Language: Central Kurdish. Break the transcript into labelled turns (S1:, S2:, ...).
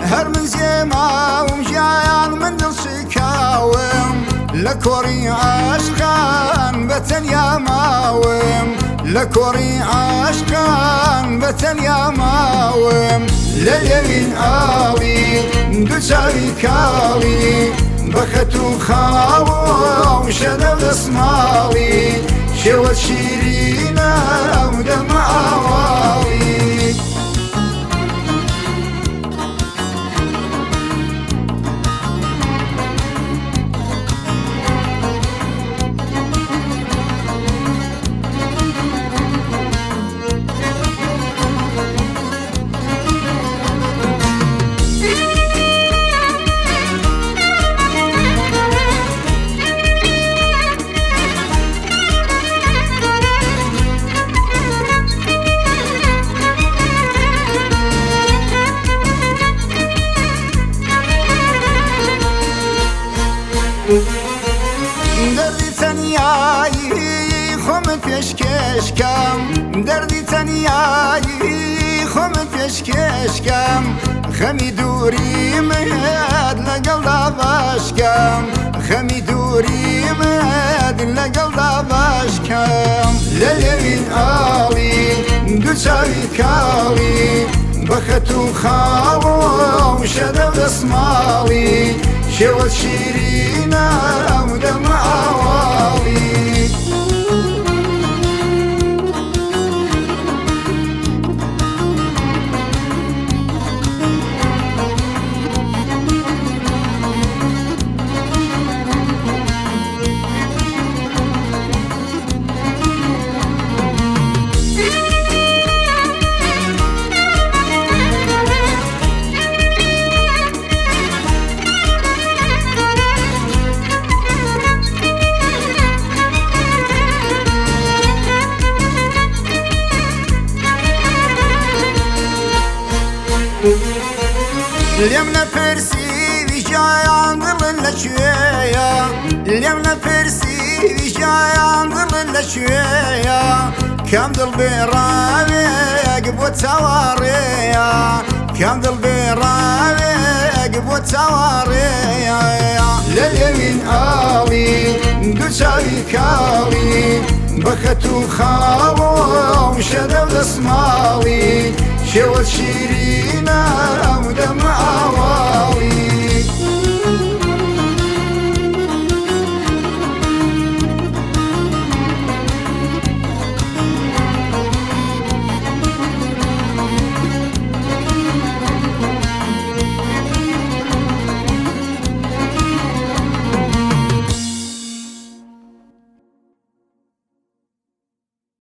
S1: هەر من زێماوم ژیان من دڵشکاوم لە کۆڕی عاشقان بەتەنیا ماوم لە کۆڕی عاشقان بەتەنیا ماوم لە لێوین ئاوی دووچاوی کاڵی بەخەت و خاوە و شەدە و دەسماڵی شێوە شیرینە و دەمە ئاواڵی دەردی تەنیایی خۆمت پێشکەشکەم دەردی تەنیایی خۆمت پێشکەشکەم خەمی دووریمت لەگەڵدا باشکەم خەمی دووریمت لەگەڵدا باشکەم لە لێوین ئاڵی دووچاوی کاڵی بەخەت و خاوە و شەدە و دەسماڵی شێوە شیرینە و دەمە ئاواڵی لێم نەپرسی ویژایان دڵن لەکوێیە لێم نەپرسی ویژایان دڵن لەکوێیە کام دڵ بێڕاوێک بۆ چاوەڕێیە کام دڵ بێڕاوێک بۆ چاوەڕێیە لە لێوین ئاڵی دووچاوی کاڵی بەخەت و خاوە و شەدە و دەسماڵی شێوە شیرینە و دەمە ئاوا